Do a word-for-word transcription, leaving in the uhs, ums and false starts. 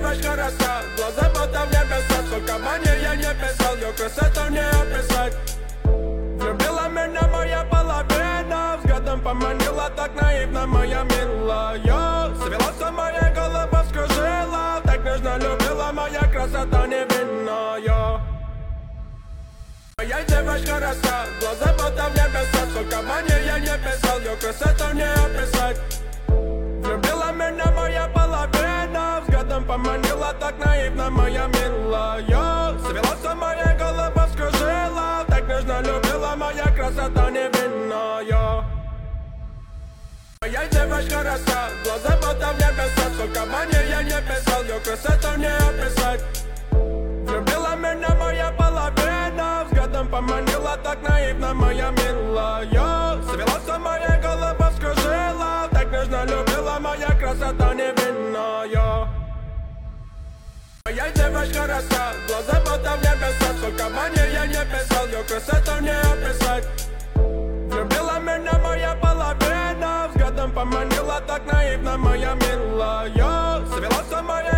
девочка роса, глаза будто в небеса. Сколько манер я не писал, ее красоту не описать. Влюбила меня моя половина, взглядом поманила так наивно моя милая. Свела со моей головы, скружила, так нежно любила моя красота невинная. Моя девочка роса, глаза будто в небеса. Сколько манер я не писал, ее красоту не описать. Влюбила меня моя половина, взглядом поманила так наивно моя милая. Свела со моей головы, скружила, так нежно любила моя красота невинная. Моя девочка роса, глаза будто в небеса. Сколько манер я не писал, ее красоту не описать. Влюбила меня моя половина, взглядом поманила так наивно моя милая. Свела со моей головы, скружила, так нежно любила моя красота невинная. Моя девочка роса, глаза будто в небеса. Сколько манер я не писал, ее красоту не описать. Влюбила меня моя половина, взглядом поманила так наивно моя милая. Свела со моей